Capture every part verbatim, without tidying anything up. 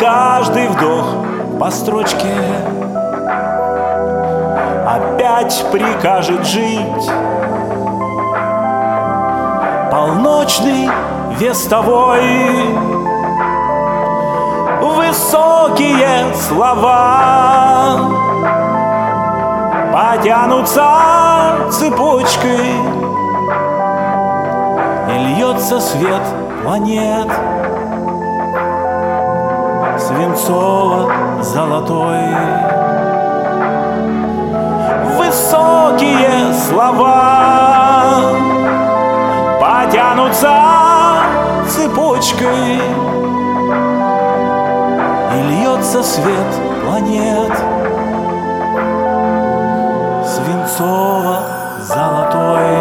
каждый вдох по строчке опять прикажет жить. Полночный вестовой, высокие слова потянутся цепочкой, и льется свет планет свинцово-золотой. Высокие слова потянутся цепочкой, и льется свет планет свинцово-золотой.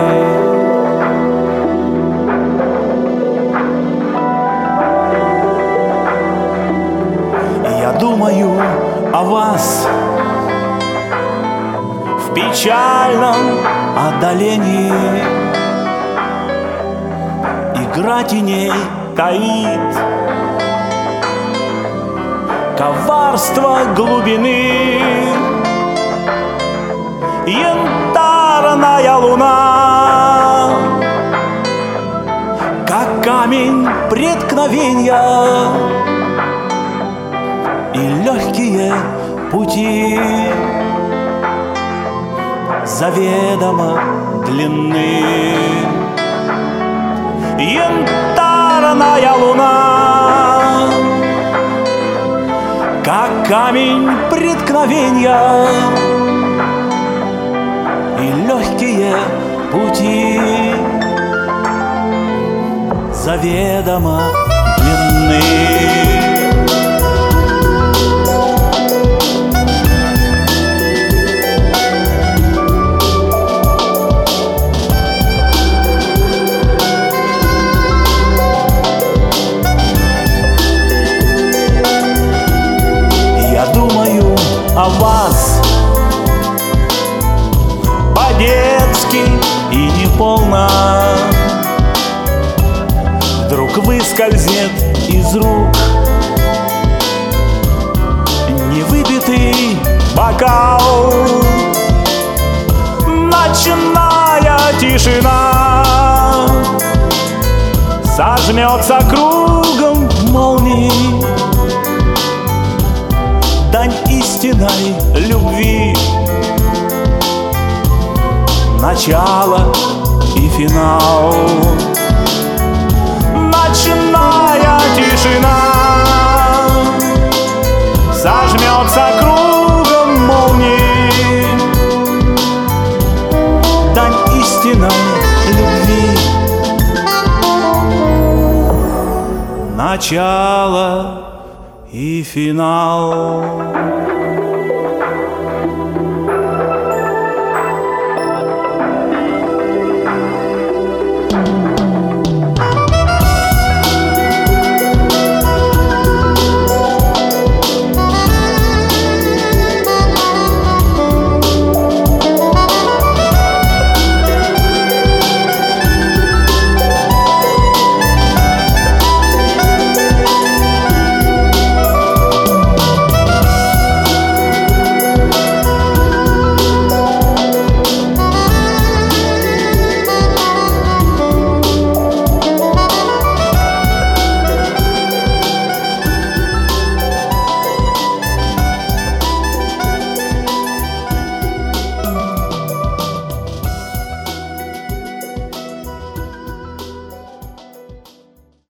Я думаю о вас в печальном отдалении. Игра теней таит коварство глубины. Янтарная луна, как камень преткновенья, и легкие пути заведомо длинны. Янтарная луна, как камень преткновенья, и легкие пути заведомо длинны. О вас по-детски и неполно вдруг выскользнет из рук невыпитый бокал. Ночная тишина сожмется кругом молний. Дань истинной любви, начало и финал. Ночная тишина сожмется кругом молний. Дань истинной любви, начало и финал.